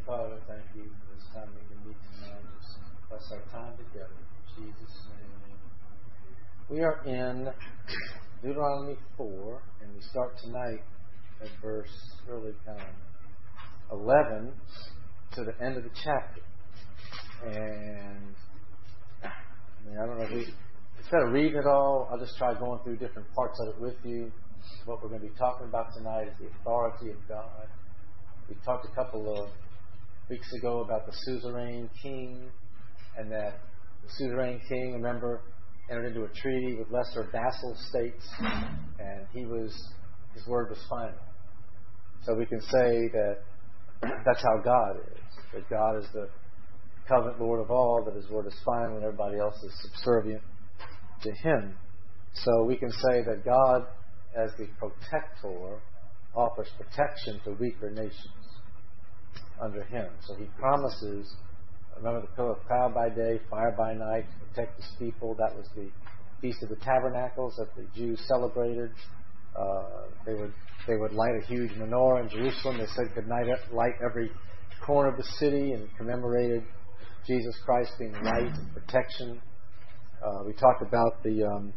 Father, thank you for this time we can meet tonight. Just bless our time together. In Jesus' name. We are in Deuteronomy 4, and we start tonight at verse really kind of 11 to the end of the chapter. And I don't know if instead of reading it all, I'll just try going through different parts of it with you. What we're going to be talking about tonight is the authority of God. We talked a couple of weeks ago about the suzerain king, and that the suzerain king, remember, entered into a treaty with lesser vassal states, and his word was final. So we can say that that's how God is. That God is the covenant Lord of all, that His word is final, and everybody else is subservient to Him. So we can say that God, as the protector, offers protection to weaker nations under Him. So He promises, remember the pillar of cloud by day, fire by night, to protect His people. That was the Feast of the Tabernacles that the Jews celebrated. They would light a huge menorah in Jerusalem. They said could light every corner of the city, and commemorated Jesus Christ being light and protection. We talked about the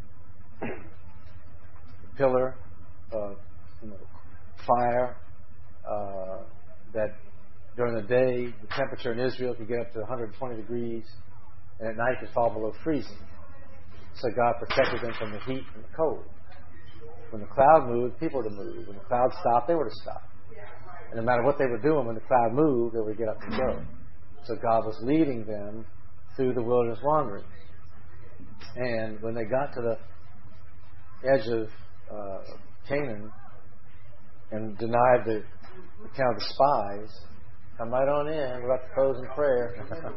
pillar of fire that during the day the temperature in Israel could get up to 120 degrees, and at night could fall below freezing. So God protected them from the heat and the cold. When the cloud moved, people were to move. When the cloud stopped, they were to stop. And no matter what they were doing, when the cloud moved, they would get up and go. So God was leading them through the wilderness wandering. And when they got to the edge of Canaan and denied the account of the spies, come right on in. We're about to close in prayer.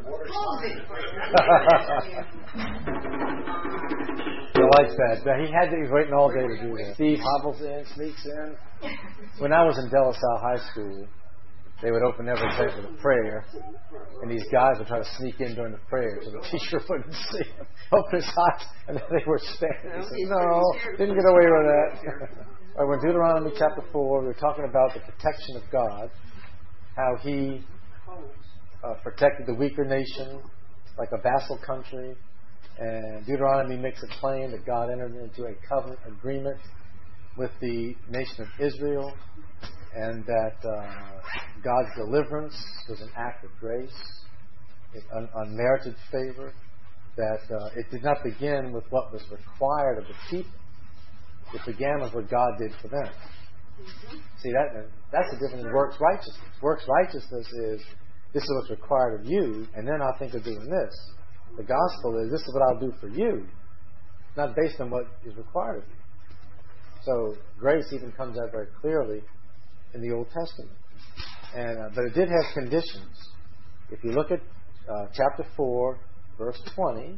I like that. He was waiting all day to do that. Steve hobbles in, sneaks in. When I was in De La Salle High School, they would open every day with a prayer, and these guys would try to sneak in during the prayer so the teacher wouldn't see them. Open his eyes, and then they were standing. No, didn't get away with that. All right, we're in Deuteronomy chapter 4. We were talking about the protection of God, how He protected the weaker nation like a vassal country. And Deuteronomy makes it plain that God entered into a covenant agreement with the nation of Israel, and that God's deliverance was an act of grace, unmerited favor, that it did not begin with what was required of the people. It began with what God did for them. See, that's the difference in works righteousness. Works righteousness is, this is what's required of you, and then I'll think of doing this. The gospel is, this is what I'll do for you, not based on what is required of you. So grace even comes out very clearly in the Old Testament. But it did have conditions. If you look at chapter 4, verse 20,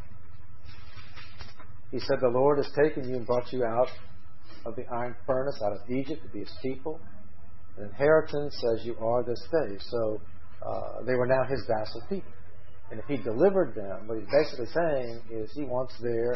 He said, the Lord has taken you and brought you out of the iron furnace, out of Egypt, to be His people, an inheritance as you are this day. So they were now His vassal people. And if He delivered them, what He's basically saying is He wants their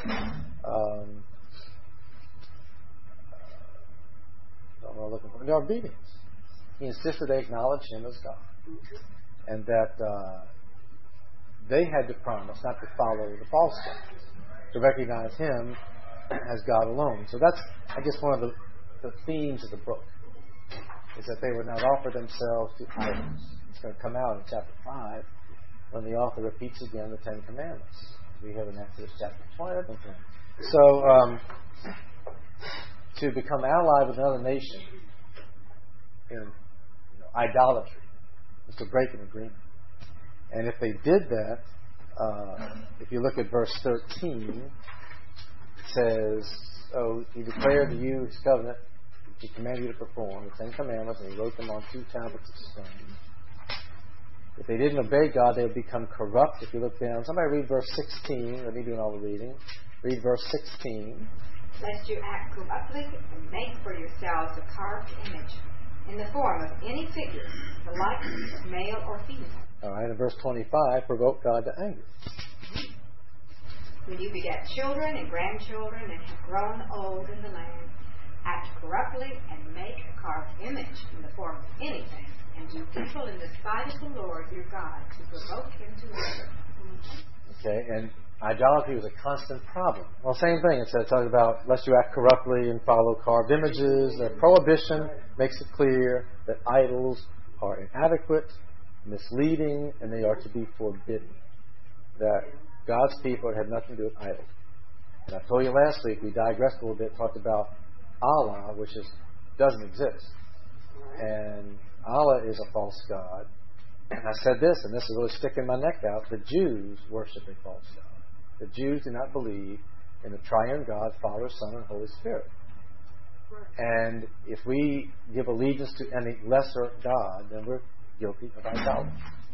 their obedience. He insisted they acknowledge Him as God, and that they had to promise not to follow the false gods, to recognize Him as God alone. So that's, I guess, one of the themes of the book, is that they would not offer themselves to idols. It's going to come out in chapter 5 when the author repeats again the Ten Commandments. We have in Exodus chapter 20. So to become allied with another nation in idolatry is to break an agreement. And if they did that, if you look at verse 13, it says, "So He declared to you His covenant, which He commanded you to perform, the Ten Commandments, and He wrote them on 2 tablets of stone." If they didn't obey God, they would become corrupt. If you look down, somebody read verse 16. Let me do all the reading. Read verse 16. Lest you act corruptly and make for yourselves a carved image in the form of any figure, the likeness of male or female. All right, in verse 25, provoke God to anger. When you beget children and grandchildren and have grown old in the land, act corruptly and make a carved image in the form of anything, and do evil in the sight of the Lord your God to provoke him to anger. Okay, and idolatry was a constant problem. Well, same thing. It talks about lest you act corruptly and follow carved images. The prohibition makes it clear that idols are inadequate, misleading, and they are to be forbidden. That God's people had nothing to do with idols. And I told you last week, we digressed a little bit, talked about Allah, which doesn't exist. And Allah is a false god. And I said this, and this is really sticking my neck out, the Jews worship a false god. The Jews do not believe in the triune God, Father, Son, and Holy Spirit. And if we give allegiance to any lesser god, then we're guilty of idolatry.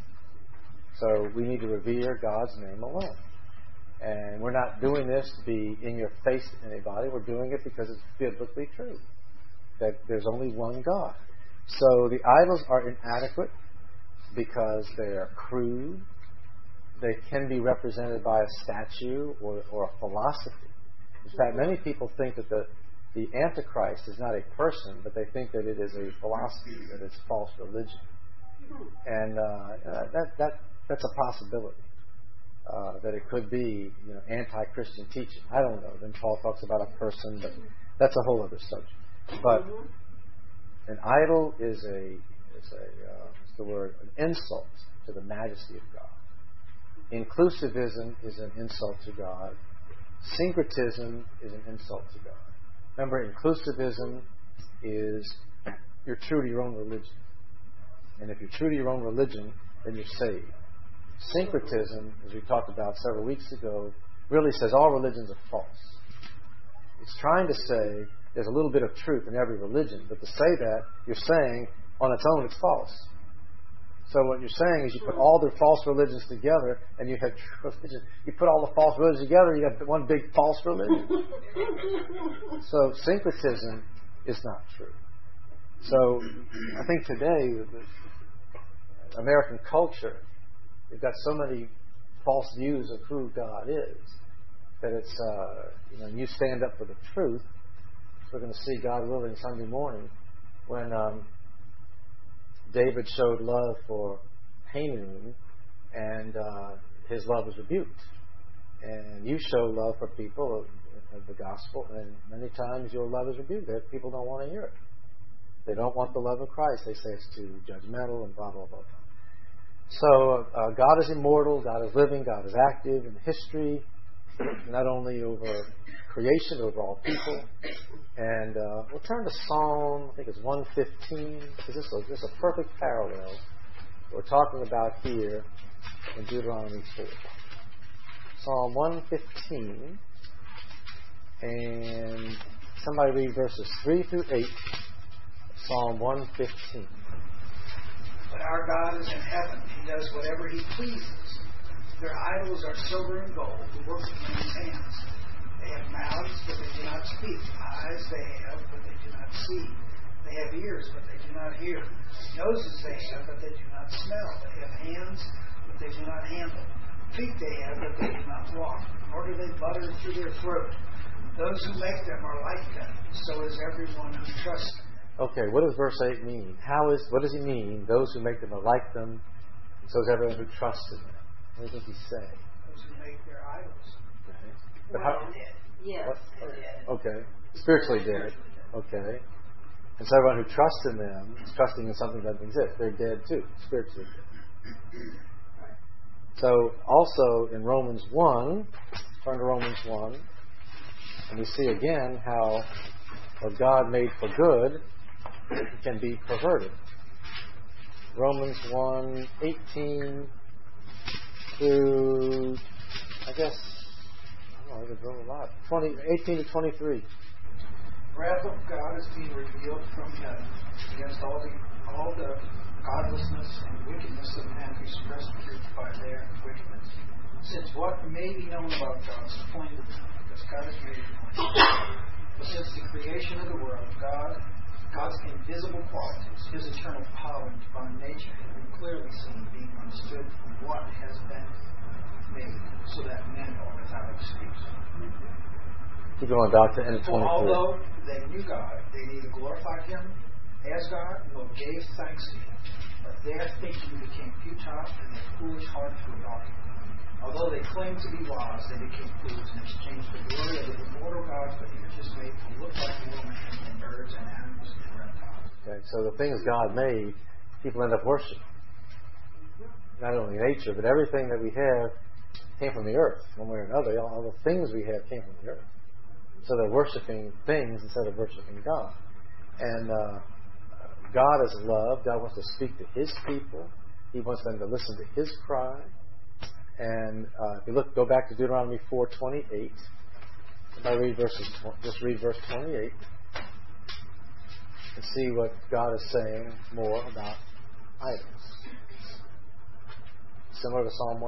So we need to revere God's name alone. And we're not doing this to be in your face to anybody. We're doing it because it's biblically true that there's only one God. So the idols are inadequate because they are crude. They can be represented by a statue or a philosophy. In fact, many people think that the Antichrist is not a person, but they think that it is a philosophy, that it's false religion. And that's a possibility. That it could be, anti-Christian teaching. I don't know. Then Paul talks about a person, but that's a whole other subject. But an idol is what's the word? An insult to the majesty of God. Inclusivism is an insult to God. Syncretism is an insult to God. Remember, inclusivism is you're true to your own religion. And if you're true to your own religion, then you're saved. Syncretism, as we talked about several weeks ago, really says all religions are false. It's trying to say there's a little bit of truth in every religion, but to say that, you're saying on its own it's false. So what you're saying is you put all the false religions together and you have true religion. You put all the false religions together, you have one big false religion. So syncretism is not true. So I think today, the American culture, we've got so many false views of who God is that it's, you stand up for the truth. We're going to see, God willing, Sunday morning when David showed love for Hanun and his love was rebuked. And you show love for people of the gospel, and many times your love is rebuked. People don't want to hear it. They don't want the love of Christ. They say it's too judgmental and blah, blah, blah. So God is immortal, God is living, God is active in history, not only over creation, over all people. And we'll turn to Psalm, I think it's 115, because this is a perfect parallel we're talking about here in Deuteronomy 4. Psalm 115, and somebody read verses 3 through 8 of Psalm 115. But our God is in heaven. He does whatever He pleases. Their idols are silver and gold, the work of men's hands. They have mouths, but they do not speak. Eyes they have, but they do not see. They have ears, but they do not hear. Noses they have, but they do not smell. They have hands, but they do not handle. Feet they have, but they do not walk. Nor do they butter through their throat. Those who make them are like them. So is everyone who trusts them. Okay, what does verse 8 mean? What does he mean? Those who make them are like them, and so is everyone who trusts in them. What does he say? Those who make their idols. Okay. But how? Yes. Okay. Spiritually dead. Okay. And so everyone who trusts in them is trusting in something that doesn't exist. They're dead too, spiritually dead. So also in Romans 1, turn to Romans 1, and we see again how what God made for good can be perverted. Romans 1:18 through, I guess, I don't know, I could go a lot. 18 to 23. Wrath of God is being revealed from heaven against all the godlessness and wickedness of men who suppress the truth by their wickedness. Since what may be known about God is plain to them, because God has made it plain. But since the creation of the world, God's invisible qualities, His eternal power and divine nature have been clearly seen, being understood from what has been made, so that men are without excuse. Keep going back to end of 24. Although they knew God, they neither glorified Him as God nor gave thanks to Him, their thinking became futile and their foolish hearts were darkened. Although they claimed to be wise, they became fools and exchanged the glory of the immortal God for images made to look like women and birds and animals and reptiles. Okay, so the things God made, people end up worshiping. Not only nature, but everything that we have came from the earth, one way or another. All the things we have came from the earth. So they're worshiping things instead of worshiping God. And God is love. God wants to speak to His people. He wants them to listen to His cry. And if you go back to Deuteronomy 4:28. Just read verse 28 and see what God is saying more about idols. Similar to Psalm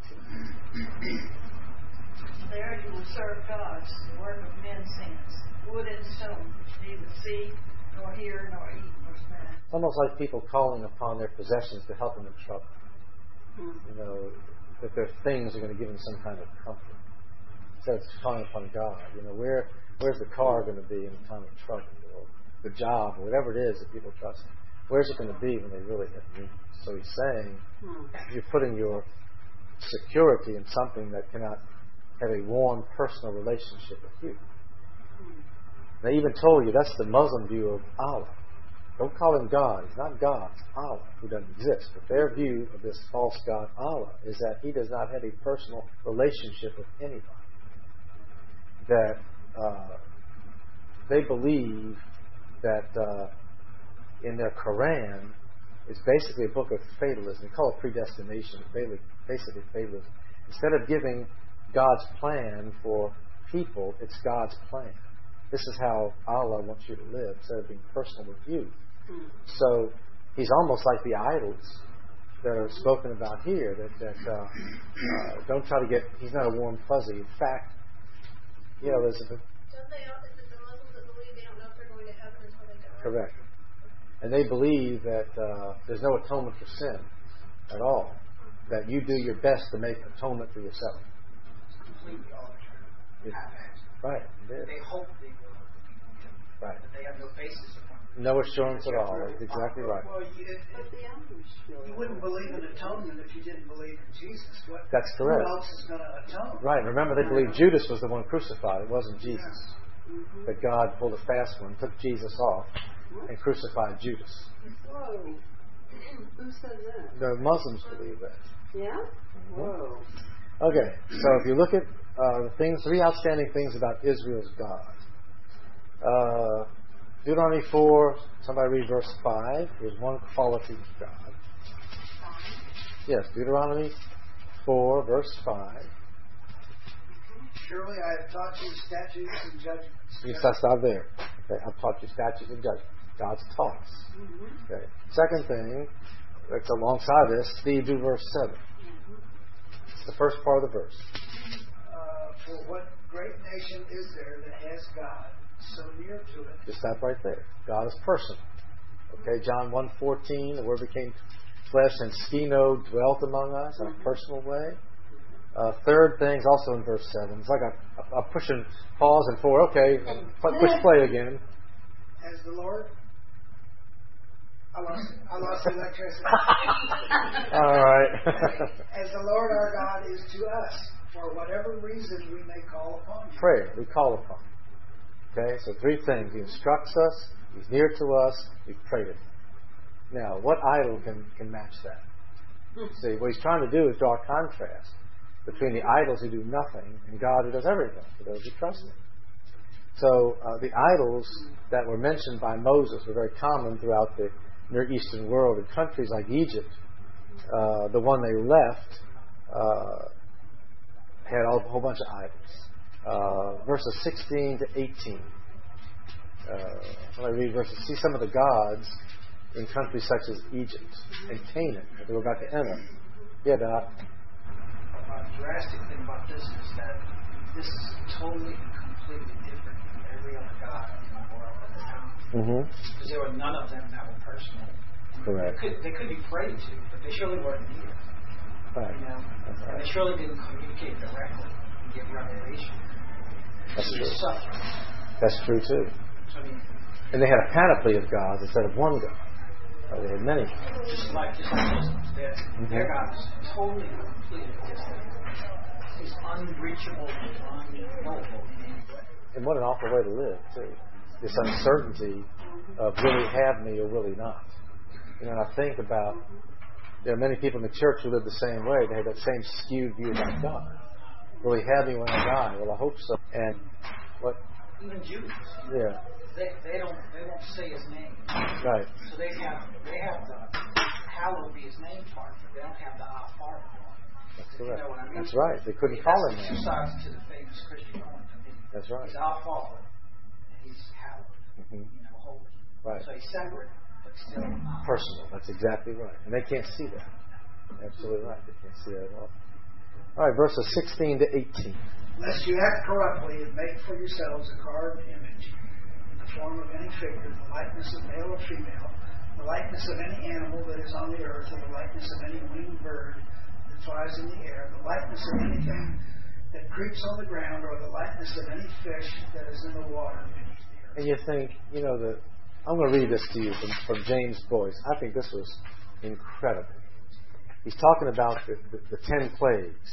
115. There you will serve gods, the work of men's hands, wood and stone, neither see, nor hear, nor eat, nor smell. It's almost like people calling upon their possessions to help them in trouble. You know, that their things are going to give them some kind of comfort. Instead of calling upon God, you know, where's the car going to be in the time of trouble, or the job, or whatever it is that people trust in? Where's it going to be when they really have need? So He's saying, you're putting your security in something that cannot have a warm personal relationship with you. They even told you that's the Muslim view of Allah. Don't call Him God. He's not God. It's Allah who doesn't exist. But their view of this false God, Allah, is that He does not have a personal relationship with anybody. That they believe that in their Quran is basically a book of fatalism. They call it predestination. Basically fatalism. Instead of giving God's plan for people, it's God's plan. This is how Allah wants you to live, instead of being personal with you. So He's almost like the idols that are spoken about here. That don't try to get. He's not a warm fuzzy. In fact, you know, there's a. Don't they? Is it the Muslims that believe they don't know if they're going to heaven until they die? Correct. And they believe that there's no atonement for sin at all. That you do your best to make atonement for yourself. It's completely arbitrary. Right. They hope they will. Right. But they have no basis upon it. No assurance at all. That's exactly right. Well, you wouldn't believe in atonement if you didn't believe in Jesus. That's correct. Who else is going to atone? Right. Remember, they believed Judas was the one crucified. It wasn't Jesus. That God pulled a fast one, took Jesus off, and crucified Judas. Whoa. Who said that? The Muslims believe that. Yeah? Whoa. Okay, so if you look at the three outstanding things about Israel's God. Deuteronomy 4, somebody read verse 5. Here's one quality of God. Yes, Deuteronomy 4, verse 5. Surely I have taught you statutes and judgments. You stop there. Okay, I've taught you statutes and judgments. God's taught us. Okay. Second thing, that's alongside this, Steve, do verse 7. It's the first part of the verse. For what great nation is there that has God so near to it? Just stop right there. God is personal. Okay, John 1:14, the Word became flesh and skino dwelt among us in a personal way. Third thing is also in verse 7. It's like a pushing pause and forward. Okay, push play again. As the Lord... I lost the electricity. All right. As the Lord our God is to us, for whatever reason we may call upon Him. Prayer, we call upon Him. Okay, so three things. He instructs us, He's near to us, we pray to Him. Now, what idol can match that? See, what He's trying to do is draw a contrast between the idols who do nothing and God who does everything for those who trust Him. So, the idols that were mentioned by Moses were very common throughout the Near Eastern world. In countries like Egypt, the one they left had a whole bunch of idols. Verses 16 to 18. When I read verses, see some of the gods in countries such as Egypt and Canaan that they were about to enter. Yeah, Doc. A drastic thing about this is that this is totally and completely different from every other god in the world at the time. Because there were none of them that were personal. Correct. They could be prayed to, but they surely weren't near. Right. You know? That's right. And they surely didn't communicate directly and give revelation. That's So true. you're suffering. That's true too. So, I mean, And they had a panoply of gods instead of one God. There are many. Just like Muslims, their God is totally, completely different. He's unreachable and unknowable in any way. And what an awful way to live, too. This uncertainty of will he have me or will he not? You know, and I think about, there are many people in the church who live the same way. They have that same skewed view about God. Will he have me when I die? Well, I hope so. And what? Even Jews. Yeah. They don't say his name. Right. So they have the hallowed be his name part, but they don't have the Our Father part. That's correct. You know what I mean? That's right. They couldn't call him that. Two sides to the famous Christian coin to me. That's right. He's Our Father, and he's hallowed. Mm-hmm. Holy. Right. So he's separate, but still personal. That's exactly right. And they can't see that. Absolutely right. They can't see that at all. All right, verses 16 to 18. Lest you act corruptly and make for yourselves a carved image in the form of any figure, the likeness of male or female, the likeness of any animal that is on the earth, or the likeness of any winged bird that flies in the air, the likeness of anything that creeps on the ground, or the likeness of any fish that is in the water beneath the earth. And you think, I'm going to read this to you from James Boyce. I think this was incredible. He's talking about the 10 plagues.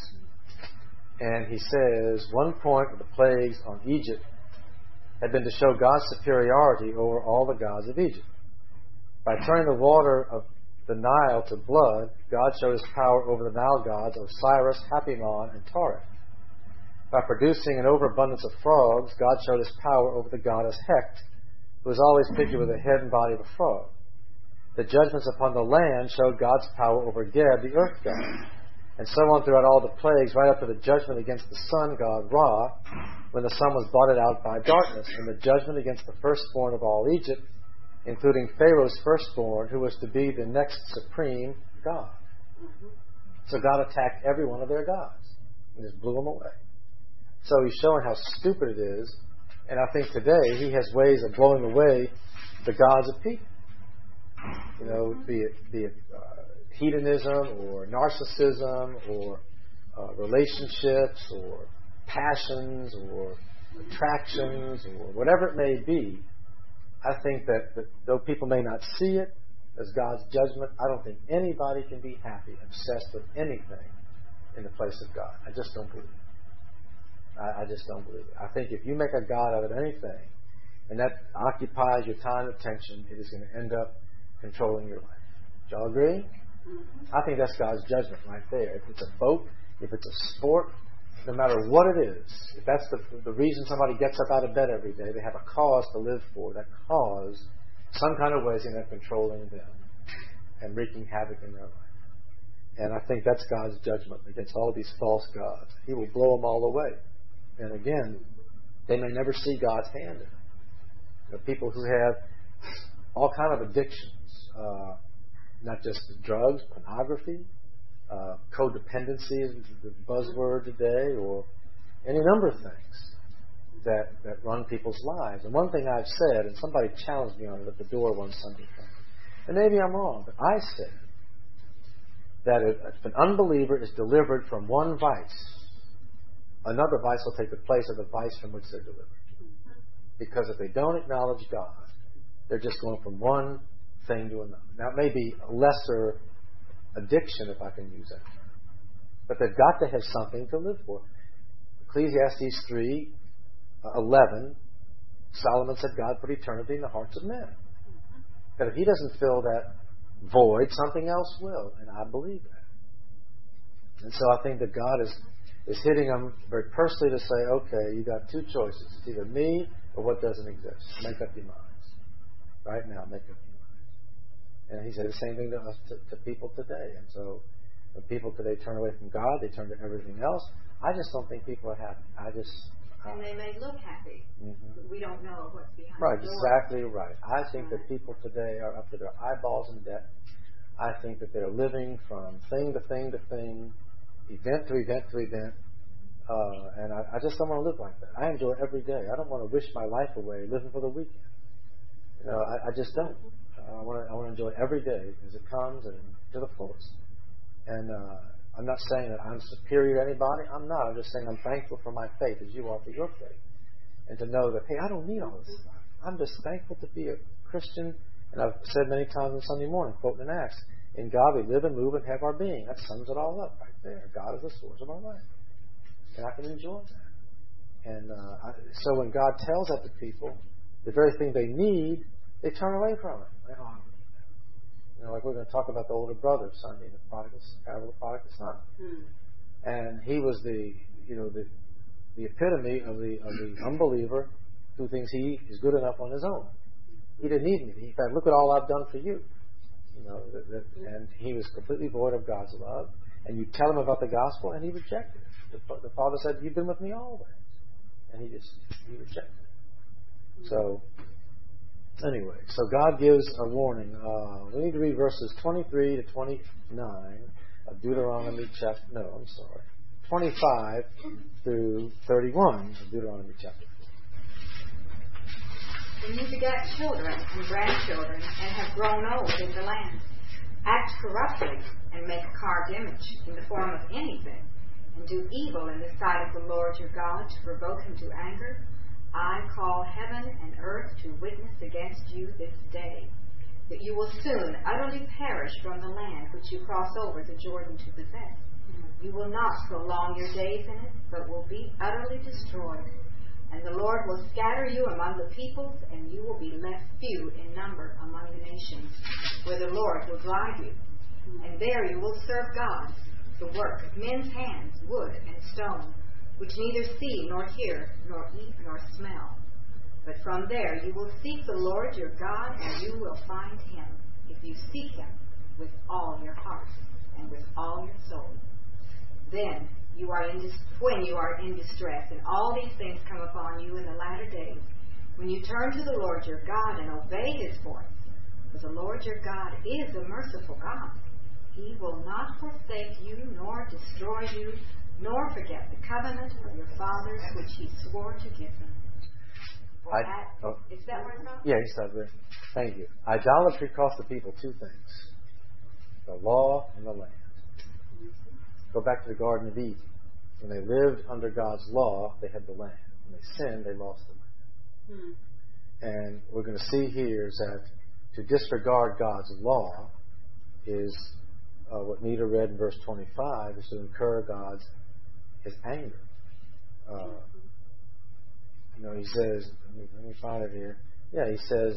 And he says, one point of the plagues on Egypt had been to show God's superiority over all the gods of Egypt. By turning the water of the Nile to blood, God showed his power over the Nile gods Osiris, Hapimon, and Taurus. By producing an overabundance of frogs, God showed his power over the goddess Hecht, who was always pictured with the head and body of a frog. The judgments upon the land showed God's power over Geb, the earth god. And so on throughout all the plagues, right up to the judgment against the sun god Ra, when the sun was blotted out by darkness, and the judgment against the firstborn of all Egypt, including Pharaoh's firstborn, who was to be the next supreme god. So God attacked every one of their gods and just blew them away. So he's showing how stupid it is, and I think today he has ways of blowing away the gods of people. Be it hedonism or narcissism or relationships or passions or attractions or whatever it may be. I think that though people may not see it as God's judgment, I don't think anybody can be happy, obsessed with anything in the place of God. I just don't believe it. I just don't believe it. I think if you make a God out of anything and that occupies your time and attention, it is going to end up controlling your life. Do y'all agree? I think that's God's judgment right there. If it's a boat, if it's a sport, no matter what it is, if that's the reason somebody gets up out of bed every day, they have a cause to live for. That cause, some kind of way, is going to be controlling them and wreaking havoc in their life. And I think that's God's judgment against all these false gods. He will blow them all away. And again, they may never see God's hand in it. People who have all kind of addictions, not just drugs, pornography, codependency is the buzzword today, or any number of things that run people's lives. And one thing I've said, and somebody challenged me on it at the door one Sunday, and maybe I'm wrong, but I said that if an unbeliever is delivered from one vice, another vice will take the place of the vice from which they're delivered. Because if they don't acknowledge God, they're just going from one thing to another. Now, it may be a lesser addiction, if I can use that term, but they've got to have something to live for. Ecclesiastes 3:11, Solomon said God put eternity in the hearts of men. But if he doesn't fill that void, something else will, and I believe that. And so I think that God is hitting them very personally to say, okay, you got two choices. It's either me or what doesn't exist. Make up your minds. Right now, make up your minds. And he said the same thing to us, to people today. And so when people today turn away from God, they turn to everything else. I just don't think people are happy. And they may look happy. But we don't know what's behind the door. Exactly right. I think that people today are up to their eyeballs in debt. I think that they're living from thing to thing to thing, event to event to event. And I just don't want to live like that. I enjoy every day. I don't want to wish my life away living for the weekend. I just don't. I want to enjoy every day as it comes and to the fullest. And I'm not saying that I'm superior to anybody. I'm not. I'm just saying I'm thankful for my faith as you are for your faith. And to know that, hey, I don't need all this stuff. I'm just thankful to be a Christian And I've said many times on Sunday morning, quoting in Acts, in God we live and move and have our being. That sums it all up right there. God is the source of our life. And I can enjoy that. And so when God tells that to people, the very thing they need, they turn away from it. Like, oh, I don't need that. You know, like we're going to talk about the older brother Sunday, the parable of the prodigal son. And he was the epitome of the unbeliever who thinks he is good enough on his own. He didn't need me. In fact, look at all I've done for you. You know, and he was completely void of God's love. And you tell him about the gospel, and he rejected it. The father said, "You've been with me always," and he rejected it. So anyway, so God gives a warning. We need to read verses 23 to 29 of Deuteronomy 25 through 31 of Deuteronomy chapter 4. When you beget children and grandchildren and have grown old in the land, act corruptly and make a carved image in the form of anything, and do evil in the sight of the Lord your God to provoke him to anger, I call heaven and earth to witness against you this day, that you will soon utterly perish from the land which you cross over the Jordan to possess. You will not prolong your days in it, but will be utterly destroyed. And the Lord will scatter you among the peoples, and you will be left few in number among the nations, where the Lord will drive you. And there you will serve gods, the work of men's hands, wood and stone, which neither see nor hear, nor eat nor smell. But from there you will seek the Lord your God, and you will find him, if you seek him with all your heart and with all your soul. Then, when you are in distress, and all these things come upon you in the latter days, when you turn to the Lord your God and obey his voice, for the Lord your God is a merciful God. He will not forsake you, nor destroy you, nor forget the covenant of your fathers, which he swore to give them. Is that where it's at? Yeah, he started there. Thank you. Idolatry cost the people two things: the law and the land. Go back to the Garden of Eden. When they lived under God's law, they had the land. When they sinned, they lost the land. And we're going to see here is that to disregard God's law is what Nita read in verse 25, is to incur his anger. He says, let me find it here. Yeah, he says,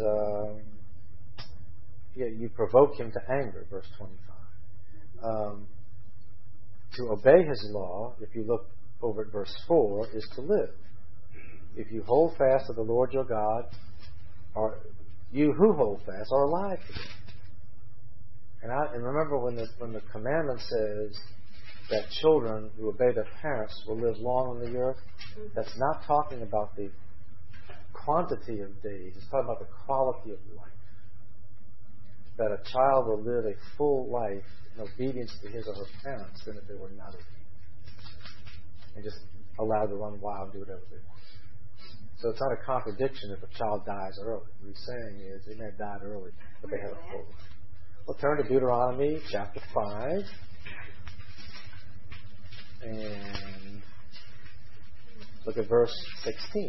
you provoke him to anger, verse 25. To obey his law, if you look over at verse 4, is to live. If you hold fast to the Lord your God, or you who hold fast are alive today. And remember when the commandment says that children who obey their parents will live long on the earth, that's not talking about the quantity of days. It's talking about the quality of life. That a child will live a full life in obedience to his or her parents than if they were not obedient. And just allowed to run wild and do whatever they want. So it's not a contradiction if a child dies early. What he's saying is they may have died early, but they had a full life. We'll turn to Deuteronomy chapter 5. And look at verse 16.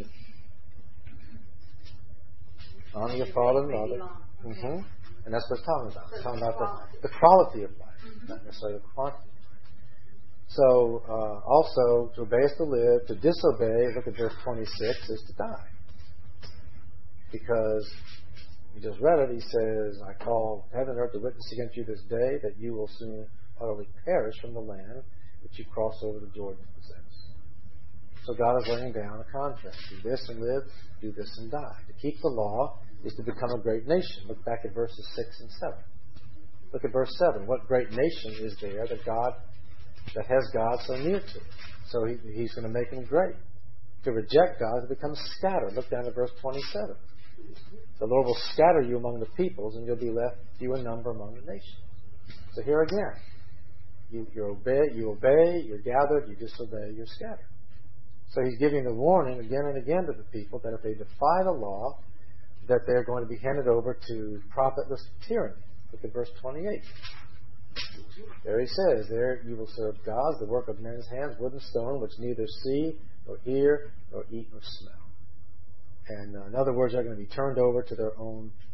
Honor your father and mother. And that's what it's talking about. It's talking about the quality of life, not necessarily the quantity of life. So, also, to obey is to live. To disobey, look at verse 26, is to die. Because, we just read it, he says, I call heaven and earth to witness against you this day, that you will soon utterly perish from the land which you cross over the Jordan to possess. So God is laying down a contract. Do this and live, do this and die. To keep the law is to become a great nation. Look back at verses 6 and 7. Look at verse 7. What great nation is there that has God so near to it? So he's going to make him great. To reject God is to become scattered. Look down at verse 27. The Lord will scatter you among the peoples, and you'll be left few in number among the nations. So here again, you obey, you're gathered, you disobey, you're scattered. So he's giving the warning again and again to the people that if they defy the law, that they're going to be handed over to profitless tyranny. Look at verse 28. There he says, there you will serve gods, the work of men's hands, wood and stone, which neither see, nor hear, nor eat, nor smell. And in other words, they're going to be turned over to their own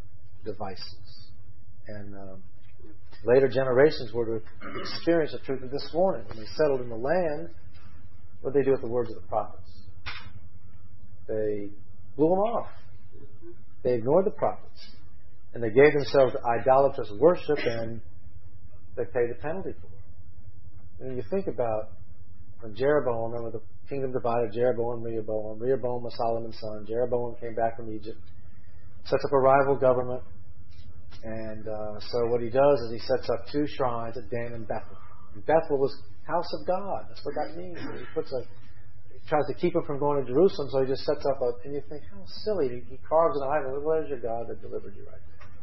devices. And later generations were to experience the truth of this warning. When they settled in the land, what did they do with the words of the prophets? They blew them off. They ignored the prophets. And they gave themselves to idolatrous worship, and they paid the penalty for it. And you think about when Jeroboam, remember the kingdom divided, Jeroboam and Rehoboam. Rehoboam was Solomon's son. Jeroboam came back from Egypt, sets up a rival government. And so what he does is he sets up 2 shrines at Dan and Bethel. And Bethel was house of God. That's what that means. And he tries to keep him from going to Jerusalem, so he just sets up and you think, how silly. He carves an idol. Where's your God that delivered you right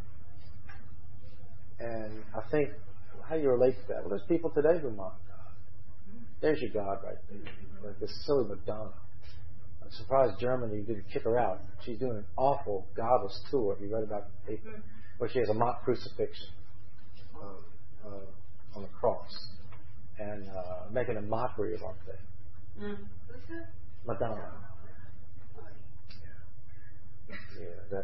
there? And I think, how do you relate to that? Well, there's people today who mock God. There's your God right there. Like this silly Madonna. I'm surprised Germany didn't kick her out. She's doing an awful godless tour. You read about the paper, where she has a mock crucifixion on the cross and making a mockery of our faith. Who's that? Madonna. Yeah,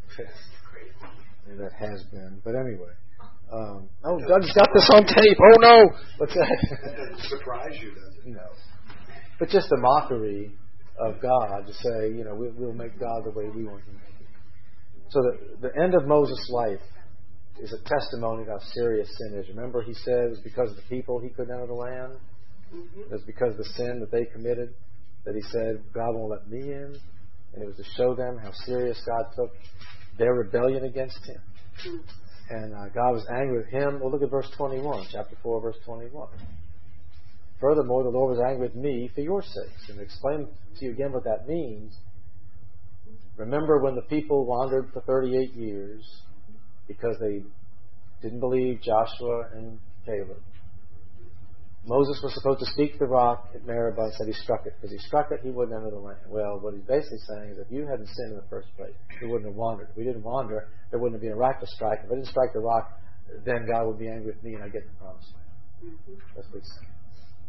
that has been. But anyway. Doug's got this on tape. Oh no! What's that? That doesn't surprise you, does it? No. But just a mockery of God to say, we'll make God the way we want Him to be. So the end of Moses' life is a testimony of how serious sin is. Remember, he said it was because of the people he couldn't enter the land. It was because of the sin that they committed that he said, God won't let me in. And it was to show them how serious God took their rebellion against Him. And God was angry with him. Well, look at verse 21, chapter 4, verse 21. Furthermore, the Lord was angry with me for your sakes. And to explain to you again what that means, remember when the people wandered for 38 years because they didn't believe Joshua and Caleb. Moses was supposed to speak to the rock at Meribah and said he struck it. Because he struck it, he wouldn't enter the land. Well, what he's basically saying is if you hadn't sinned in the first place, we wouldn't have wandered. If we didn't wander, there wouldn't have been a rock to strike. If I didn't strike the rock, then God would be angry with me and I'd get the promised land. That's what he's saying.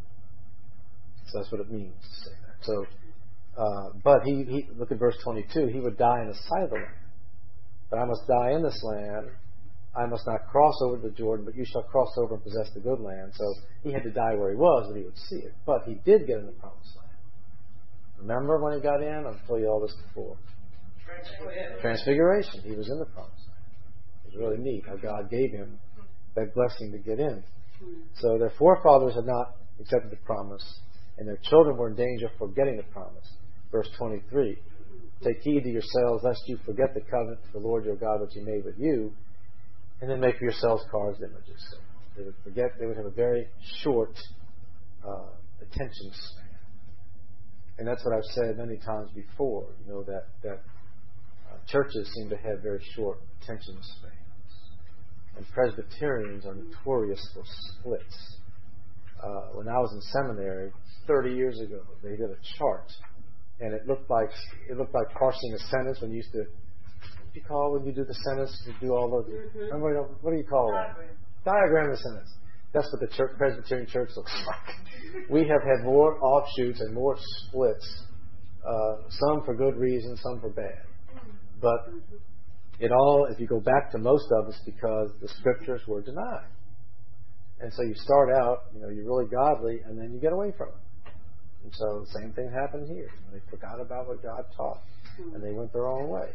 So that's what it means to say that. So, but he look at verse 22. He would die in the sight of the land. But I must die in this land. I must not cross over the Jordan, but you shall cross over and possess the good land. So he had to die where he was, but he would see it. But he did get in the promised land. Remember when he got in? I'll tell you all this before. Transfiguration. He was in the promised land. It was really neat how God gave him that blessing to get in. So their forefathers had not accepted the promise, and their children were in danger of forgetting the promise. Verse 23. Take heed to yourselves, lest you forget the covenant of the Lord your God which He made with you, and then make for yourselves carved images. So they would forget. They would have a very short attention span, and that's what I've said many times before. That churches seem to have very short attention spans, and Presbyterians are notorious for splits. When I was in seminary 30 years ago, they did a chart, and it looked like parsing a sentence when you used to. What do you call when you do the sentence? You do all of remember, what do you call that? Diagram the sentence. That's what the Presbyterian Church looks like. We have had more offshoots and more splits, some for good reasons, some for bad. But it all, if you go back to most of us, because the Scriptures were denied. And so you start out, you're really godly, and then you get away from it. And so the same thing happened here. They forgot about what God taught, and they went their own way.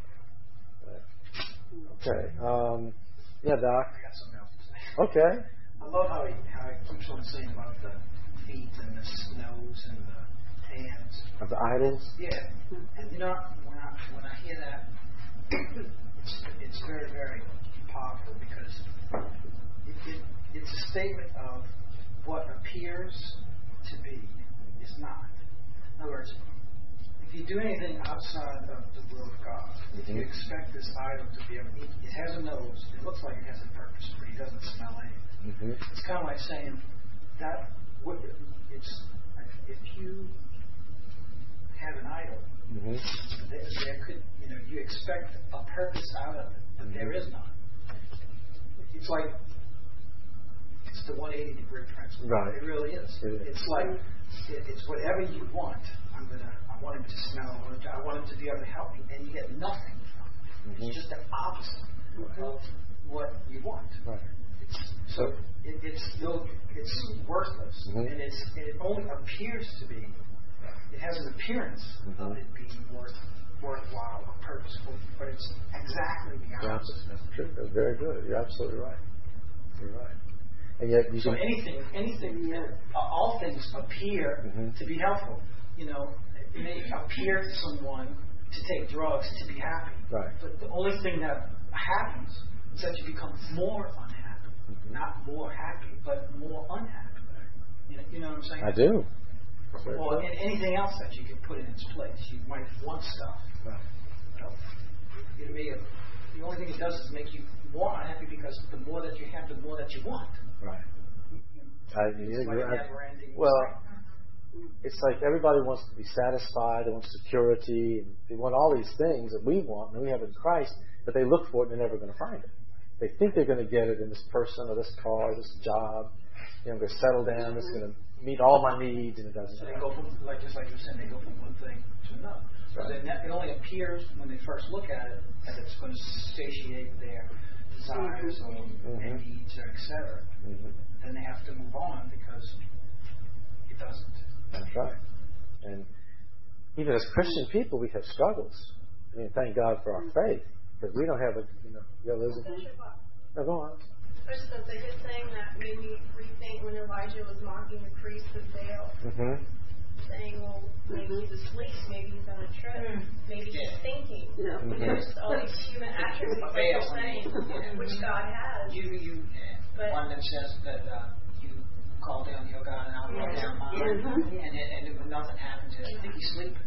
Okay. Yeah, Doc. I got something else to say. Okay. I love how he keeps on saying about the feet and the snows and the hands. Of the idols? Yeah. And when I hear that, it's very, very powerful because it's a statement of what appears to be is not. In other words, if you do anything outside of the will of God, if you expect this idol to be able, it has a nose, it looks like it has a purpose, but he doesn't smell anything. It's kind of like saying that it's like if you have an idol, there could you expect a purpose out of it, but there is none. It's like it's the 180-degree principle. Right. It really is. It's like it's whatever you want. I want him to smell. I want him to be able to help me, and you get nothing from it. Mm-hmm. It's just the opposite of what you want. Right. It's worthless, Mm-hmm. and it only appears to be. It has an appearance Mm-hmm. of it being worthwhile or purposeful, but it's exactly the opposite. That's true. That's very good. You're absolutely right. You're right. And yet you So can. anything, all things appear Mm-hmm. to be helpful. You know, it may appear to someone to take drugs to be happy. Right. But the only thing that happens is that you become more unhappy. Mm-hmm. Not more happy, but more unhappy. You know what I'm saying? I do. Or anything else that you can put in its place. You might want stuff. Right. The only thing it does is make you more unhappy because the more that you have, the more that you want. Right. It's like a never-ending Well, cycle. it's like everybody wants to be satisfied. They want security. And they want all these things that we want and we have in Christ, but they look for it and they're never going to find it. They think they're going to get it in this person or this car or this job. I'm going to settle down. It's going to meet all my needs, and it doesn't. So they go from, just like you said, they go from one thing to another. So Right. it only appears when they first look at it that it's going to satiate their desires or their needs or etc. Mm-hmm. Then they have to move on because it doesn't. That's right. And even as Christian people, we have struggles. I mean, thank God for our faith, because we don't have a, Lizzie? No, go on. I was just going to say, his saying that made me rethink when Elijah was mocking the priest of Baal, saying, well, maybe he's asleep, maybe he's on a trip, maybe he's thinking. There's all these human attributes that you're saying, which God has. One that says that you call down your God and I'll call down mine, and nothing happens. I think he's sleeping.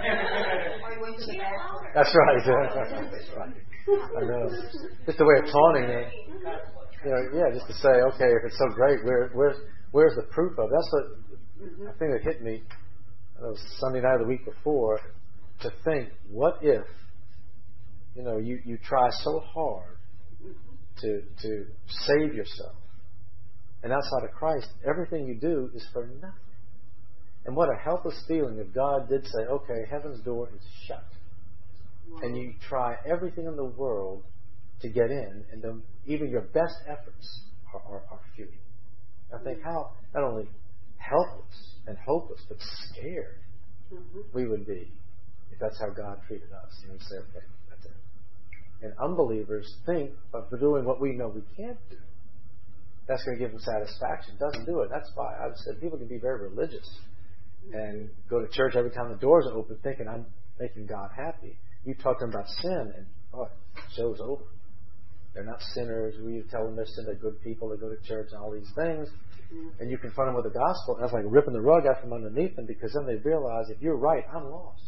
That's right. That's right. I know. Just the way of taunting it. Just to say, okay, if it's so great, where's the proof of it? That's what I think that hit me. It was Sunday night of the week before, to think, what if, you try so hard to save yourself, and outside of Christ, everything you do is for nothing. And what a helpless feeling if God did say, okay, heaven's door is shut. Wow. And you try everything in the world to get in, and then even your best efforts are futile. I think how not only helpless and hopeless, but scared we would be if that's how God treated us. He'd say, okay, that's it. And unbelievers think of doing what we know we can't do, that's going to give them satisfaction. It doesn't do it. That's why I've said people can be very religious and go to church every time the doors are open thinking I'm making God happy. You talk to them about sin and show's over. They're not sinners. We tell them they're sin. They're good people. They go to church and all these things. And you confront them with the gospel, and that's like ripping the rug out from underneath them, because then they realize, if you're right, I'm lost.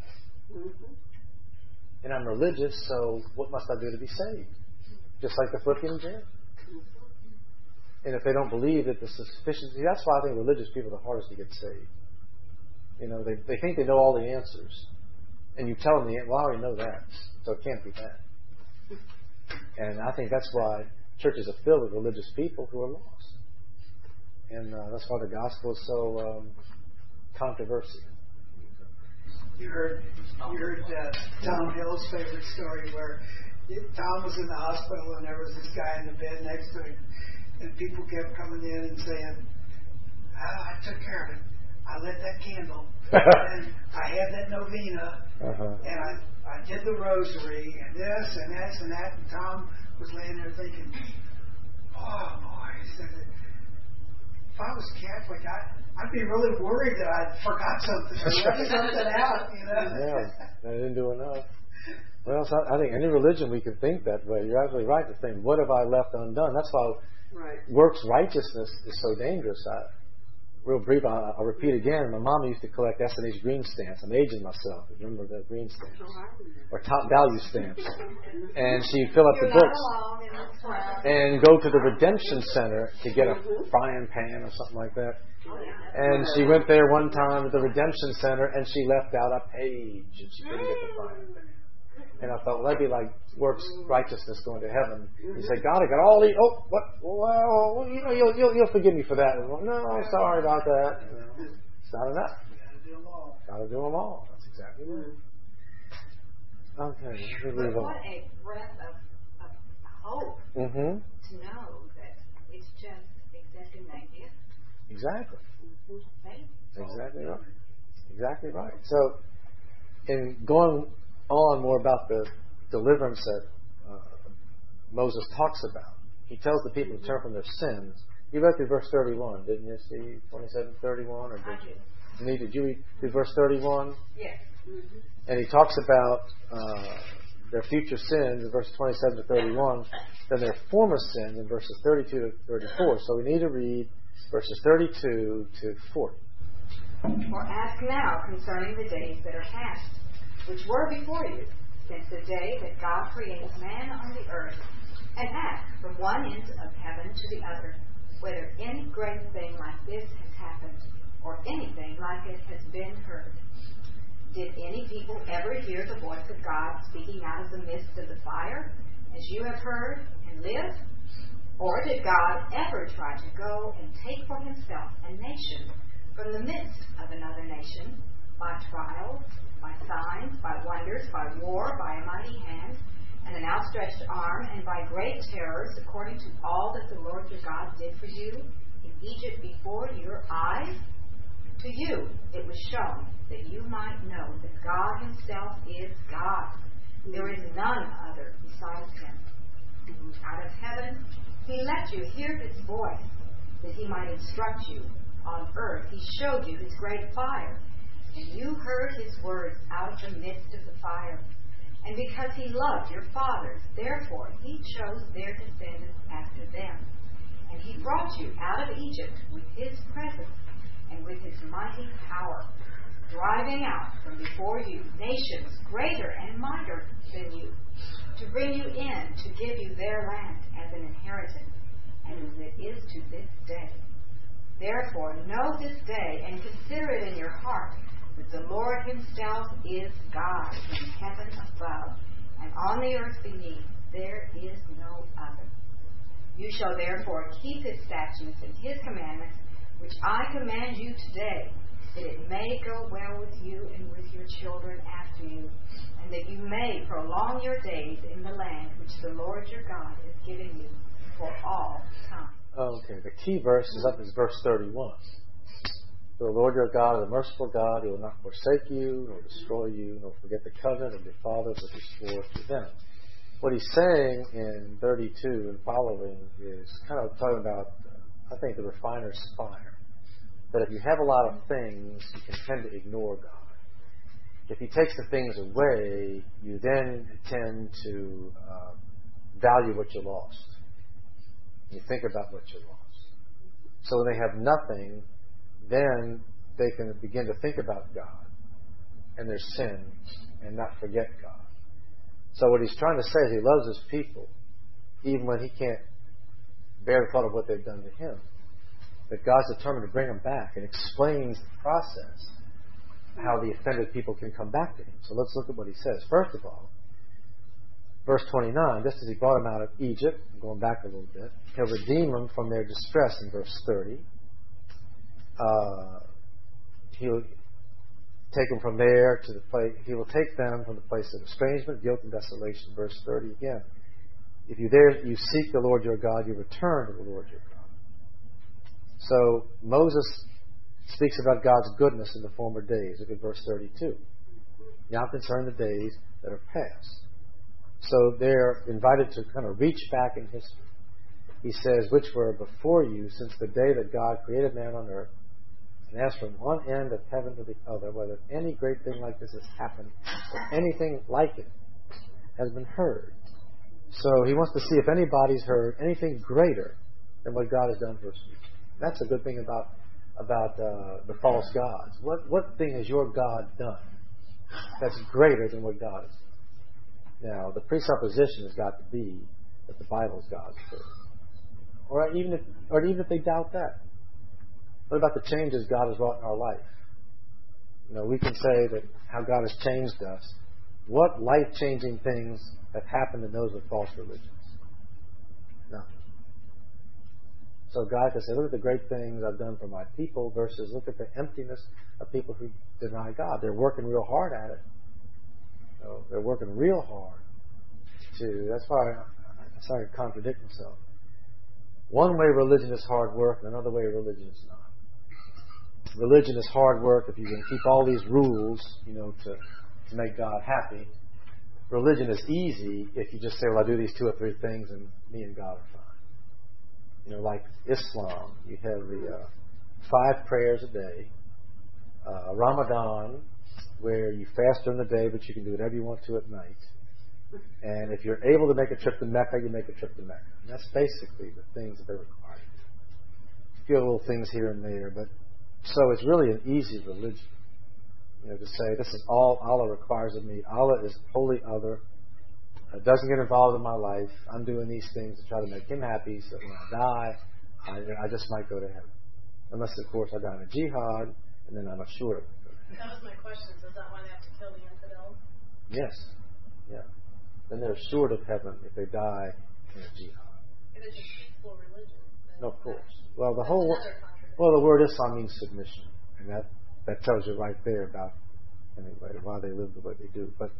And I'm religious, so what must I do to be saved? Just like the Philippian jailer. And if they don't believe that the sufficiency, that's why I think religious people are the hardest to get saved. They think they know all the answers. And you tell them I already know that, so it can't be that. And I think that's why churches are filled with religious people who are lost. And that's why the gospel is so controversial. You heard Tom Hill's favorite story where Tom was in the hospital and there was this guy in the bed next to him, and people kept coming in and saying, I took care of it. I lit that candle, and I had that novena, and I did the rosary, and this and this and that. And Tom was laying there thinking, oh boy, he said, if I was Catholic, I'd be really worried that I forgot something or left something out, Yeah, I didn't do enough. Well, so I think any religion we can think that way. You're absolutely right to think, what have I left undone? That's why works righteousness is so dangerous. Real brief, I'll repeat again. My mom used to collect S&H green stamps. I'm aging myself. Remember the green stamps? Or top value stamps. And she'd fill up the books and go to the Redemption Center to get a frying pan or something like that. And she went there one time at the Redemption Center and she left out a page and she couldn't get the frying pan. And I thought, well, that'd be like works righteousness going to heaven. He said, God, I got all these. Oh, what? Well, you'll forgive me for that. Well, no, I'm sorry about that. It's not enough. Got to do them all. That's exactly right. Okay. But what a breath of hope to know that it's just accepting that gift. Exactly. Faith. Exactly right. Exactly right. So, in going on more about the deliverance that Moses talks about, he tells the people to turn from their sins. You read through verse 31, didn't you? See 27:31, or did you read through verse 31? Yes. And he talks about their future sins in verses 27 to 31, then their former sins in verses 32 to 34. So we need to read verses 32 to 40. Or ask now concerning the days that are past, which were before you, since the day that God created man on the earth, and ask from one end of heaven to the other, whether any great thing like this has happened, or anything like it has been heard. Did any people ever hear the voice of God speaking out of the midst of the fire, as you have heard, and live? Or did God ever try to go and take for himself a nation from the midst of another nation, by trials, by signs, by wonders, by war, by a mighty hand, and an outstretched arm, and by great terrors, according to all that the Lord your God did for you in Egypt before your eyes? To you it was shown that you might know that God himself is God. There is none other besides him. Out of heaven he let you hear his voice, that he might instruct you. On earth he showed you his great fire, and you heard his words out of the midst of the fire. And because he loved your fathers, therefore he chose their descendants after them. And he brought you out of Egypt with his presence and with his mighty power, driving out from before you nations greater and mightier than you, to bring you in to give you their land as an inheritance, and as it is to this day. Therefore know this day, and consider it in your heart, that the Lord himself is God in heaven above, and on the earth beneath. There is no other. You shall therefore keep his statutes and his commandments, which I command you today, that it may go well with you and with your children after you, and that you may prolong your days in the land which the Lord your God is giving you for all time. Okay, the key verse is verse 31. The Lord your God is a merciful God. He will not forsake you, nor destroy you, nor forget the covenant of your fathers which he swore to them. What he's saying in 32 and following is kind of talking about, I think, the refiner's fire. That if you have a lot of things, you can tend to ignore God. If he takes the things away, you then tend to value what you lost. You think about what you lost. So when they have nothing, then they can begin to think about God and their sin and not forget God. So what he's trying to say is he loves his people, even when he can't bear the thought of what they've done to him. But God's determined to bring them back, and explains the process, how the offended people can come back to him. So let's look at what he says. First of all, verse 29, just as he brought them out of Egypt, I'm going back a little bit, he'll redeem them from their distress in verse 30. He'll take them from there to the place. He will take them from the place of estrangement, guilt, and desolation. Verse 30 again. If you seek the Lord your God, you return to the Lord your God. So Moses speaks about God's goodness in the former days. Look at verse 32. Now concern the days that are past. So they're invited to kind of reach back in history. He says, which were before you since the day that God created man on earth, and asked from one end of heaven to the other whether any great thing like this has happened, or anything like it has been heard. So he wants to see if anybody's heard anything greater than what God has done for us. That's a good thing about the false gods. What thing has your God done that's greater than what God has done? Now, the presupposition has got to be that the Bible's God's word. Or even if they doubt that. What about the changes God has wrought in our life? We can say that how God has changed us. What life-changing things have happened in those with false religions? Nothing. So God can say, look at the great things I've done for my people versus look at the emptiness of people who deny God. They're working real hard at it. They're working real hard to. That's why I contradict myself. One way religion is hard work, and another way religion is not. Religion is hard work if you can keep all these rules, to make God happy. Religion is easy if you just say, well, I do these 2 or 3 things and me and God are fine. Like Islam, you have the 5 prayers a day. Ramadan, where you fast during the day, but you can do whatever you want to at night. And if you're able to make a trip to Mecca, you make a trip to Mecca. And that's basically the things that they require. A few little things here and there, but so it's really an easy religion. To say, this is all Allah requires of me. Allah is wholly other. Doesn't get involved in my life. I'm doing these things to try to make Him happy, so when I die, I just might go to heaven. Unless, of course, I die in a jihad, and then I'm assured. That was my question. So is that why they have to kill the infidels? Yes. Yeah. Then they're assured of heaven if they die in a jihad. It is just peaceful religion. No, of course. Well, the word Islam means submission, and that tells you right there about why they live the way they do. But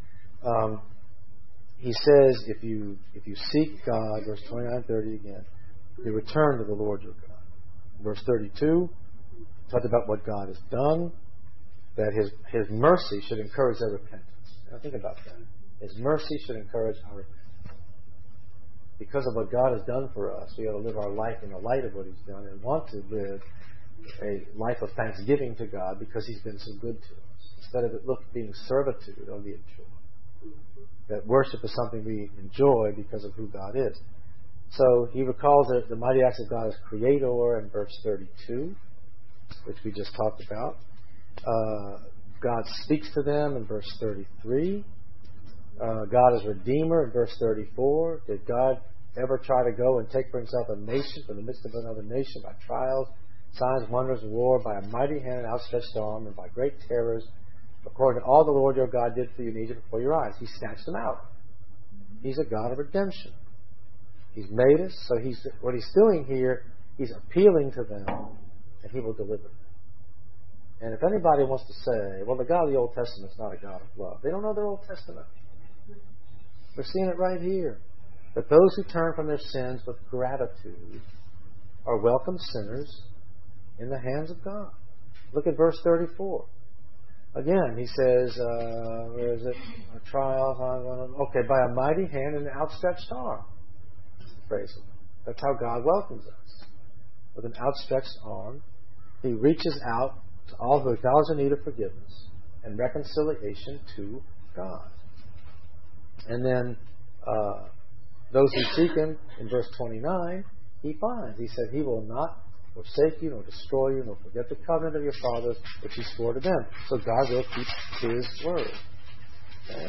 he says, if you seek God, verse 29-30 again, you return to the Lord your God. Verse 32 talked about what God has done, that His mercy should encourage their repentance. Now think about that. His mercy should encourage our repentance. Because of what God has done for us, we ought to live our life in the light of what He's done and want to live a life of thanksgiving to God because He's been so good to us. Instead of it being servitude, it'll be a joy. That worship is something we enjoy because of who God is. So he recalls the mighty acts of God as Creator in verse 32, which we just talked about. God speaks to them in verse 33. God is Redeemer in verse 34. Did God ever try to go and take for Himself a nation from the midst of another nation by trials, signs, wonders, and war, by a mighty hand and outstretched arm, and by great terrors, according to all the Lord your God did for you in Egypt before your eyes? He snatched them out. He's a God of redemption. He's made us, so what He's doing here, He's appealing to them, and He will deliver them. And if anybody wants to say, well, the God of the Old Testament is not a God of love, they don't know their Old Testament. We're seeing it right here. That those who turn from their sins with gratitude are welcome sinners in the hands of God. Look at verse 34. Again, he says, where is it? A trial. Okay, by a mighty hand and an outstretched arm. Praise Him. That's how God welcomes us. With an outstretched arm, He reaches out to all who acknowledge the need of forgiveness and reconciliation to God. And then those who seek Him, in verse 29, He finds. He said, He will not forsake you, nor destroy you, nor forget the covenant of your fathers, which He swore to them. So God will keep His word. Okay?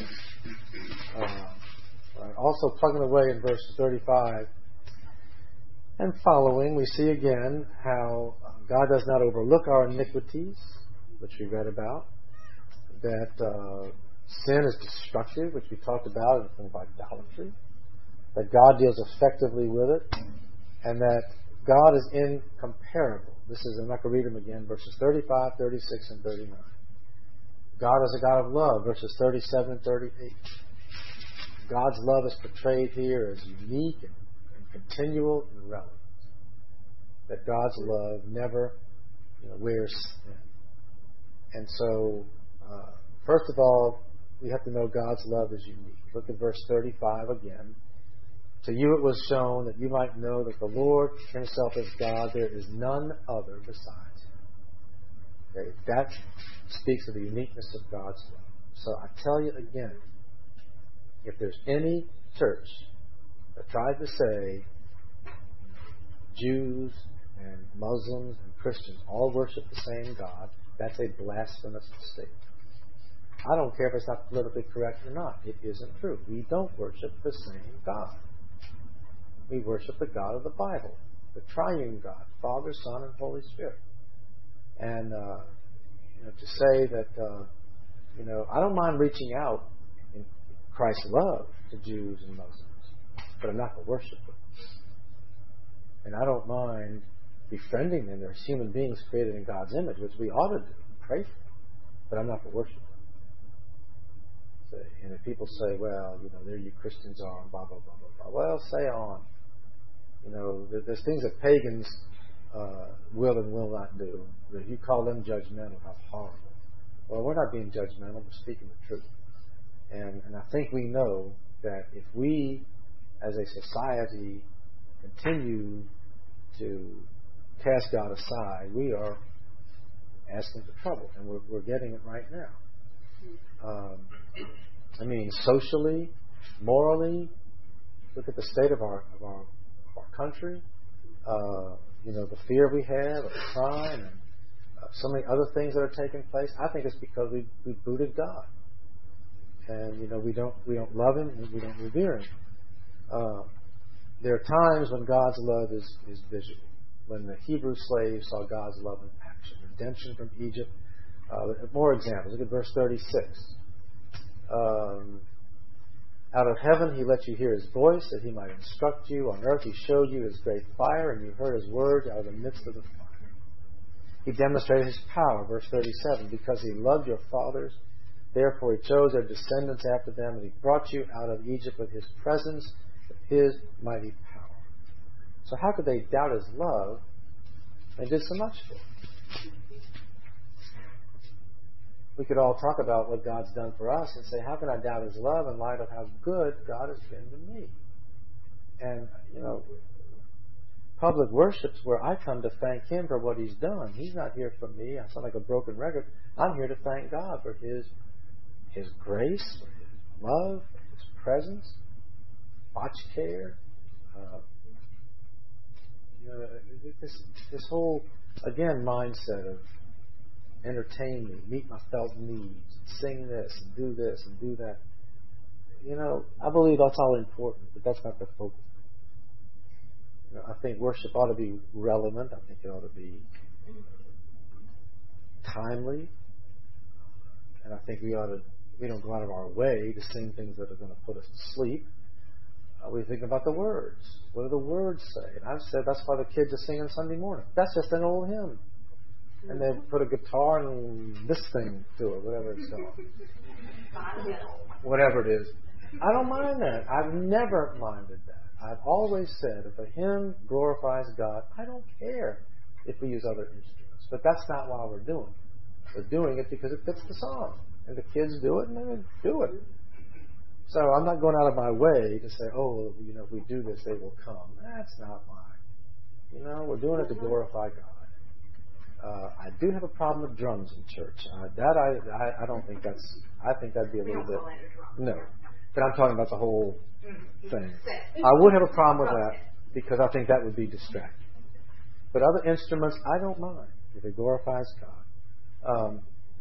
Also plugging away in verse 35 and following, we see again how God does not overlook our iniquities, which we read about, that sin is destructive, which we talked about in the form of idolatry, that God deals effectively with it, and that God is incomparable. This is, I'm not going to read them again, verses 35, 36, and 39. God is a God of love, verses 37 and 38. God's love is portrayed here as unique and continual and relevant. That God's love never wears thin. And so, first of all, we have to know God's love is unique. Look at verse 35 again. To you it was shown that you might know that the Lord Himself is God. There is none other besides Him. Okay, that speaks of the uniqueness of God's love. So I tell you again, if there's any church that tries to say Jews and Muslims and Christians all worship the same God, that's a blasphemous statement. I don't care if it's not politically correct or not. It isn't true. We don't worship the same God. We worship the God of the Bible, the triune God, Father, Son, and Holy Spirit. And to say that I don't mind reaching out in Christ's love to Jews and Muslims, but I'm not going to worship them. And I don't mind befriending them. They're human beings created in God's image, which we ought to do, pray for them, but I'm not going to worship them. birthday. And if people say, well, there you Christians are, and blah, blah, blah, blah, blah. Well, say on. There's things that pagans will and will not do. If you call them judgmental, how horrible. Well, we're not being judgmental. We're speaking the truth. And I think we know that if we, as a society, continue to cast God aside, we are asking for trouble. And we're getting it right now. Socially, morally, look at the state of our country. The fear we have of crime and so many other things that are taking place. I think it's because we booted God, and we don't love Him, and we don't revere Him. There are times when God's love is visible. When the Hebrew slaves saw God's love in action, redemption from Egypt. More examples. Look at verse 36. Out of heaven He let you hear His voice, that He might instruct you. On earth He showed you His great fire, and you heard His word out of the midst of the fire. He demonstrated His power, verse 37, because He loved your fathers. Therefore He chose their descendants after them, and He brought you out of Egypt with His presence, with His mighty power. So how could they doubt His love? They did so much for Him. We could all talk about what God's done for us and say, how can I doubt His love in light of how good God has been to me? And, public worship's where I come to thank Him for what He's done. He's not here for me. I sound like a broken record. I'm here to thank God for His grace, for His love, for His presence, watch care. This whole, again, mindset of entertain me, meet my felt needs, sing this and do that. I believe that's all important, but that's not the focus. I think worship ought to be relevant. I think it ought to be timely, and I think we don't go out of our way to sing things that are going to put us to sleep. We think about the words. What do the words say? And I've said that's why the kids are singing Sunday morning. That's just an old hymn. And they put a guitar and this thing to it, whatever it's called. Whatever it is. I don't mind that. I've never minded that. I've always said if a hymn glorifies God, I don't care if we use other instruments. But that's not why we're doing it. We're doing it because it fits the song. And the kids do it, and they do it. So I'm not going out of my way to say, if we do this, they will come. That's not why. We're doing it to glorify God. I do have a problem with drums in church. I don't think that's. I think that'd be a little bit. No, but I'm talking about the whole thing. I would have a problem with that because I think that would be distracting. But other instruments, I don't mind if it glorifies God.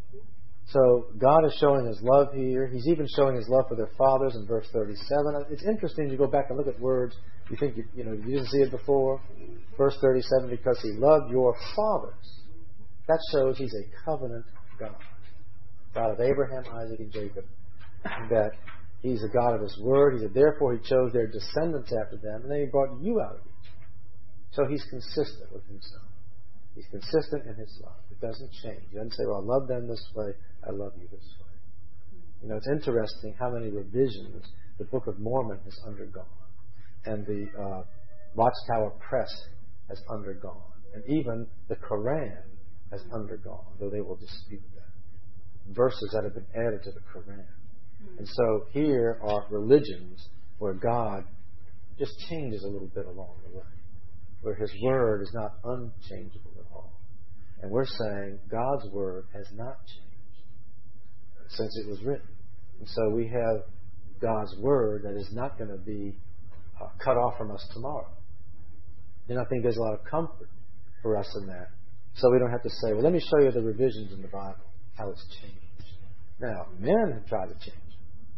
So God is showing His love here. He's even showing His love for their fathers in verse 37. It's interesting to go back and look at words. You think you didn't see it before. Verse 37, because He loved your fathers. That shows He's a covenant God. God of Abraham, Isaac, and Jacob. That He's a God of His word. He said, therefore He chose their descendants after them, and then He brought you out of Egypt. So He's consistent with Himself. He's consistent in His love. It doesn't change. He doesn't say, well, I love them this way, I love you this way. It's interesting how many revisions the Book of Mormon has undergone. And the Watchtower Press has undergone. And even the Quran has undergone, though they will dispute that. Verses that have been added to the Quran. And so here are religions where God just changes a little bit along the way. Where His word is not unchangeable at all. And we're saying God's word has not changed since it was written. And so we have God's word that is not going to be cut off from us tomorrow. And I think there's a lot of comfort for us in that. So we don't have to say, well, let me show you the revisions in the Bible, how it's changed. Now, men have tried to change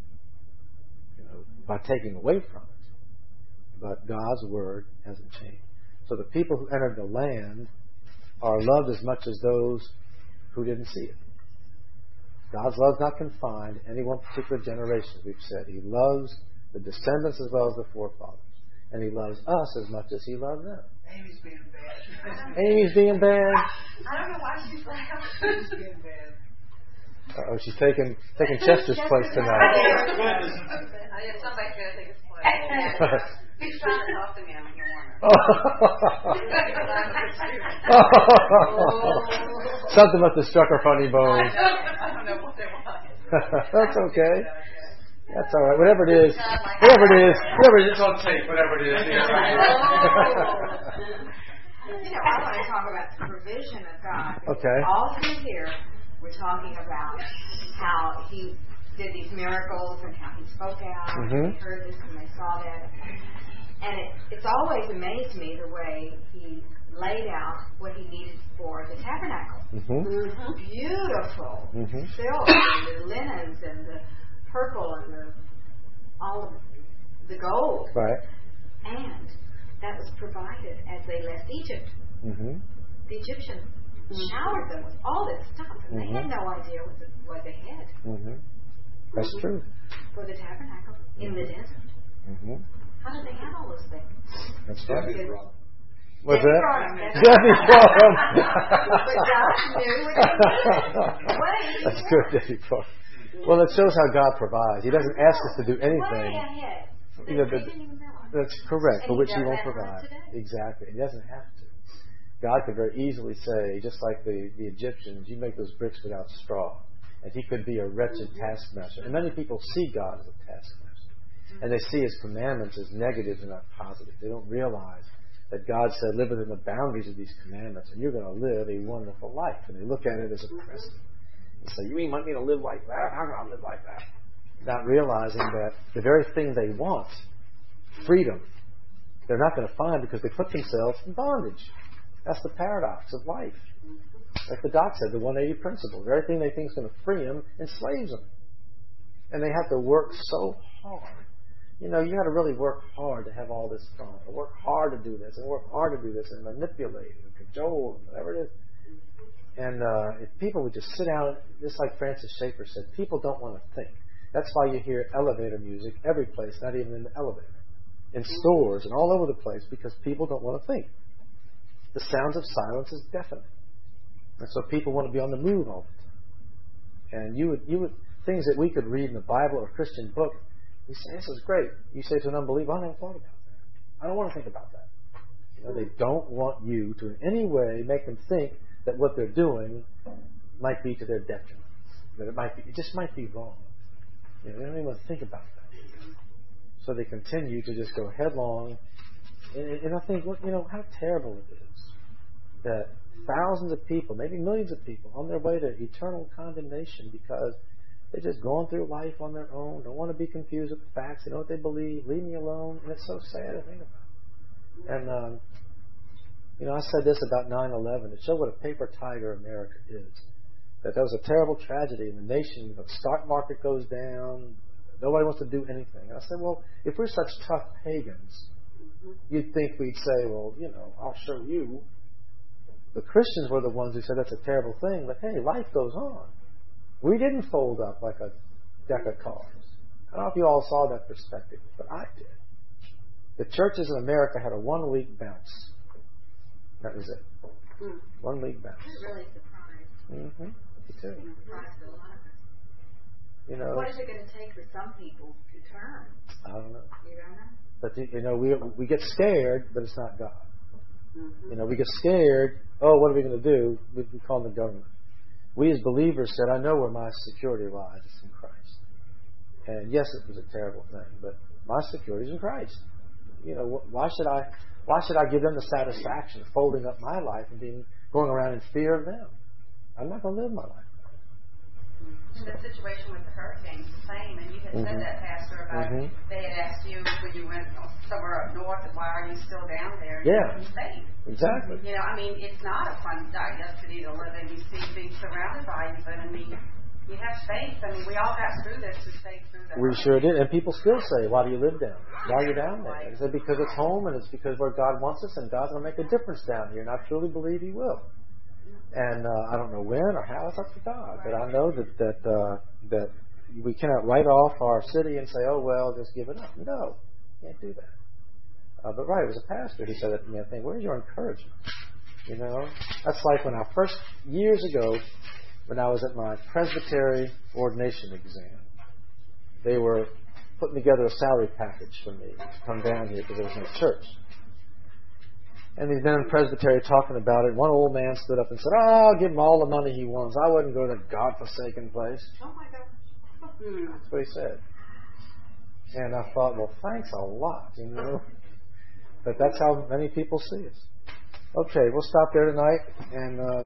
it, by taking away from it. But God's word hasn't changed. So the people who entered the land are loved as much as those who didn't see it. God's love is not confined to any one particular generation, we've said. He loves the descendants as well as the forefathers. And He loves us as much as He loved them. Amy's being bad. Amy's being bad. I don't know why she's laughing. She's being bad. Oh, she's taking Chester's place tonight. Somebody's going to take his place. He's trying to talk to me. I'm here. Something must have struck her funny bone. I don't know what it was. That's okay. That's all right. Whatever it is, it's on tape. Whatever it is. I want to talk about the provision of God. Okay. All through here, we're talking about how He did these miracles and how He spoke out. And they heard this and they saw that. And it's always amazed me the way He laid out what He needed for the tabernacle. Beautiful silk and the linens and the purple and all of the gold. Right. And that was provided as they left Egypt. The Egyptians showered them with all this stuff, and they had no idea what they had. That's true. For the tabernacle in the desert. How did they have all those things? That's right. What's that? Debbie brought them. That's good, Debbie brought them. Well, it shows how God provides. He doesn't ask us to do anything. That's correct, for which He won't provide. Exactly. He doesn't have to. God could very easily say, just like the Egyptians, you make those bricks without straw. And He could be a wretched taskmaster. And many people see God as a taskmaster. And they see His commandments as negative and not positive. They don't realize that God said, live within the boundaries of these commandments, and you're going to live a wonderful life. And they look at it as oppressive. They say, you want me to live like that? How can I live like that? Not realizing that the very thing they want, freedom, they're not going to find because they put themselves in bondage. That's the paradox of life. Like the doc said, the 180 principle. The very thing they think is going to free them enslaves them. And they have to work so hard. You know, you got to really work hard to have all this fun. Or work hard to do this, and work hard to do this, and manipulate, and cajole, and whatever it is. And if people would just sit down, just like Francis Schaeffer said, people don't want to think. That's why you hear elevator music every place, not even in the elevator. In stores and all over the place, because people don't want to think. The sounds of silence is deafening. And so people want to be on the move all the time. And you would things that we could read in the Bible or a Christian book, you say, this is great. You say to an unbeliever, I never thought about that. I don't want to think about that. You know, they don't want you to in any way make them think that what they're doing might be to their detriment. That it just might be wrong. You know, they don't even want to think about that. So they continue to just go headlong. And I think, well, you know, how terrible it is that thousands of people, maybe millions of people, on their way to eternal condemnation because they're just going through life on their own, don't want to be confused with the facts, they know what they believe, leave me alone, and it's so sad to think about. And, you know, I said this about 9/11. It showed what a paper tiger America is. That was a terrible tragedy in the nation. The stock market goes down. Nobody wants to do anything. I said, well, if we're such tough pagans, you'd think we'd say, well, you know, I'll show you. The Christians were the ones who said that's a terrible thing, but hey, life goes on. We didn't fold up like a deck of cards. I don't know if you all saw that perspective, but I did. The churches in America had a 1-week bounce. That was it. 1 week bounce. I'm really surprised. Me too. Surprised a lot of us. You know, what is it going to take for some people to turn? I don't know. You don't know? But you know, we get scared, but it's not God. You know, we get scared. Oh, what are we going to do? We call the government. We as believers said, I know where my security lies. It's in Christ. And yes, it was a terrible thing, but my security is in Christ. You know, why should I give them the satisfaction of folding up my life and going around in fear of them? I'm not going to live my life. The situation with the hurricanes, the same, and you had said that, Pastor, about they had asked you when you went somewhere up north, why are you still down there? And you safe. Exactly. You know, I mean, it's not a fun destiny to live in. You see things surrounded by you, but I mean, you have faith. I mean, we all got through this to stay through that. We sure did, and people still say, why do you live down there? Why are you down there? I said, because it's home, and it's because where God wants us, and God's going to make a difference down here, and I truly believe He will. And I don't know when or how, it's up to God. But I know that we cannot write off our city and say, oh, well, just give it up. No, can't do that. But right, it was a pastor who said that to me. I think, where's your encouragement? You know, that's like when I first, years ago, when I was at my presbytery ordination exam. They were putting together a salary package for me to come down here because there was no church. And these men in presbytery talking about it. One old man stood up and said, I'll give him all the money he wants. I wouldn't go to that godforsaken place. Oh, my God. That's what he said. And I thought, well, thanks a lot, you know. But that's how many people see us. Okay, we'll stop there tonight. And